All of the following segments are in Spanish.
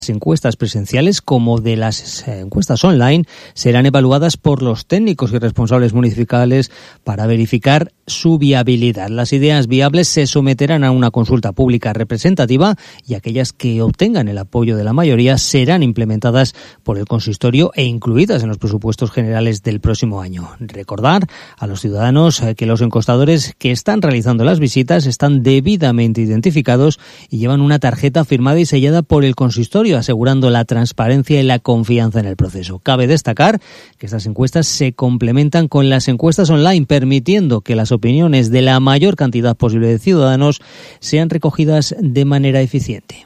encuestas presenciales como de las encuestas online serán evaluadas por los técnicos y responsables municipales para verificar su viabilidad. Las ideas viables se someterán a una consulta pública representativa y aquellas que obtengan el apoyo de la mayoría serán implementadas por el consistorio e incluidas en los presupuestos generales del próximo año. Recordar a los ciudadanos que los encuestadores que están realizando las visitas están debidamente identificados y llevan una tarjeta firmada y sellada por el consistorio, asegurando la transparencia y la confianza en el proceso. Cabe destacar que estas encuestas se complementan con las encuestas online, permitiendo que las opiniones de la mayor cantidad posible de ciudadanos sean recogidas de manera eficiente.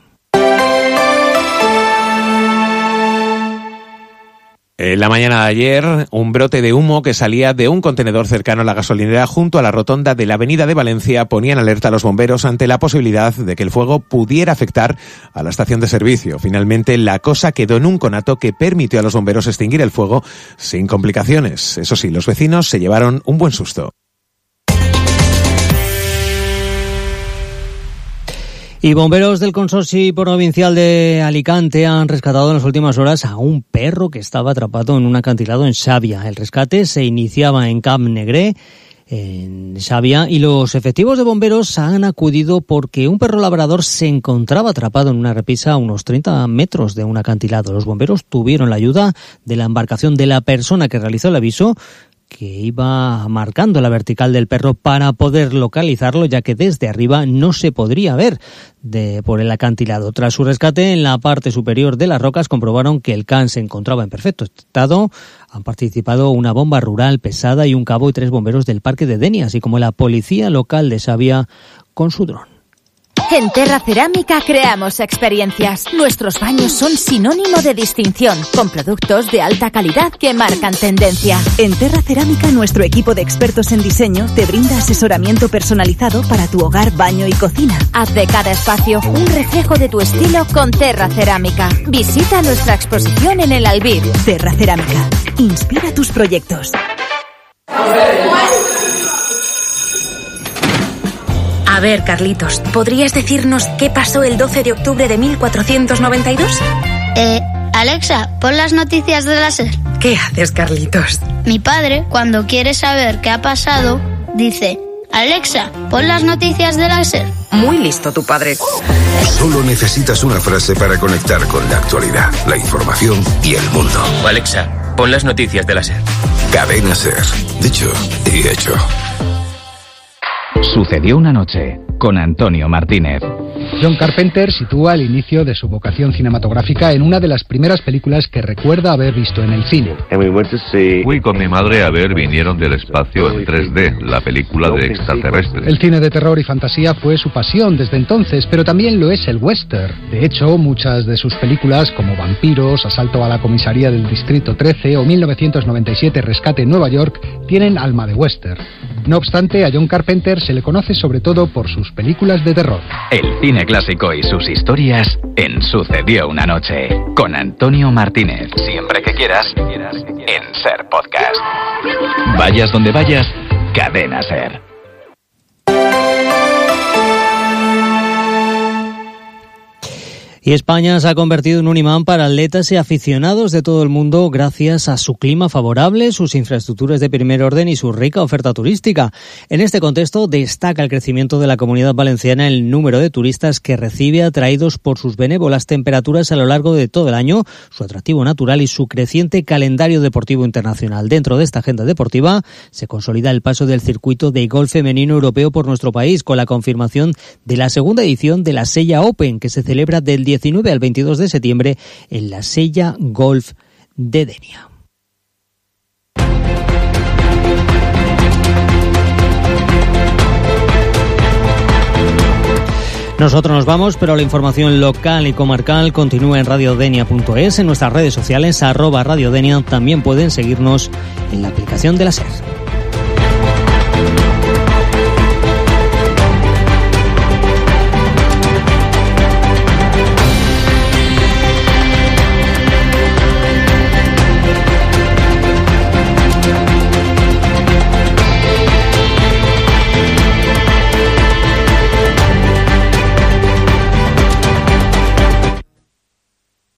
En la mañana de ayer, un brote de humo que salía de un contenedor cercano a la gasolinera junto a la rotonda de la Avenida de Valencia ponía en alerta a los bomberos ante la posibilidad de que el fuego pudiera afectar a la estación de servicio. Finalmente, la cosa quedó en un conato que permitió a los bomberos extinguir el fuego sin complicaciones. Eso sí, los vecinos se llevaron un buen susto. Y bomberos del Consorcio Provincial de Alicante han rescatado en las últimas horas a un perro que estaba atrapado en un acantilado en Xàbia. El rescate se iniciaba en Camp Negre, en Xàbia, y los efectivos de bomberos han acudido porque un perro labrador se encontraba atrapado en una repisa a unos 30 metros de un acantilado. Los bomberos tuvieron la ayuda de la embarcación de la persona que realizó el aviso, que iba marcando la vertical del perro para poder localizarlo, ya que desde arriba no se podría ver por el acantilado. Tras su rescate, en la parte superior de las rocas comprobaron que el can se encontraba en perfecto estado. Han participado una bomba rural pesada y un cabo y 3 bomberos del Parque de Denia, así como la policía local de Xàbia con su dron. En Terra Cerámica creamos experiencias. Nuestros baños son sinónimo de distinción, con productos de alta calidad que marcan tendencia. En Terra Cerámica, nuestro equipo de expertos en diseño te brinda asesoramiento personalizado para tu hogar, baño y cocina. Haz de cada espacio un reflejo de tu estilo con Terra Cerámica. Visita nuestra exposición en el Albir. Terra Cerámica. Inspira tus proyectos. A ver, Carlitos, ¿podrías decirnos qué pasó el 12 de octubre de 1492? Alexa, pon las noticias de la SER. ¿Qué haces, Carlitos? Mi padre, cuando quiere saber qué ha pasado, dice: Alexa, pon las noticias de la SER. Muy listo tu padre. Solo necesitas una frase para conectar con la actualidad, la información y el mundo. Alexa, pon las noticias de la SER. Cadena SER. Dicho y hecho. Sucedió una noche, con Antonio Martínez. John Carpenter sitúa el inicio de su vocación cinematográfica en una de las primeras películas que recuerda haber visto en el cine. Fui con mi madre a ver Vinieron del espacio en 3D, la película de extraterrestres. El cine de terror y fantasía fue su pasión desde entonces, pero también lo es el western. De hecho, muchas de sus películas, como Vampiros, Asalto a la comisaría del Distrito 13 o 1997 Rescate en Nueva York, tienen alma de western. No obstante, a John Carpenter se le conoce sobre todo por sus películas de terror. El cine clásico y sus historias en Sucedió una noche, con Antonio Martínez. Siempre que quieras, en SER Podcast. Vayas donde vayas, Cadena SER. Y España se ha convertido en un imán para atletas y aficionados de todo el mundo gracias a su clima favorable, sus infraestructuras de primer orden y su rica oferta turística. En este contexto destaca el crecimiento de la Comunidad Valenciana en el número de turistas que recibe, atraídos por sus benévolas temperaturas a lo largo de todo el año, su atractivo natural y su creciente calendario deportivo internacional. Dentro de esta agenda deportiva se consolida el paso del circuito de golf femenino europeo por nuestro país, con la confirmación de la segunda edición de la Sella Open, que se celebra del 19 al 22 de septiembre en la Sella Golf de Denia. Nosotros nos vamos, pero la información local y comarcal continúa en radiodenia.es, en nuestras redes sociales, @radiodenia. También pueden seguirnos en la aplicación de la SER.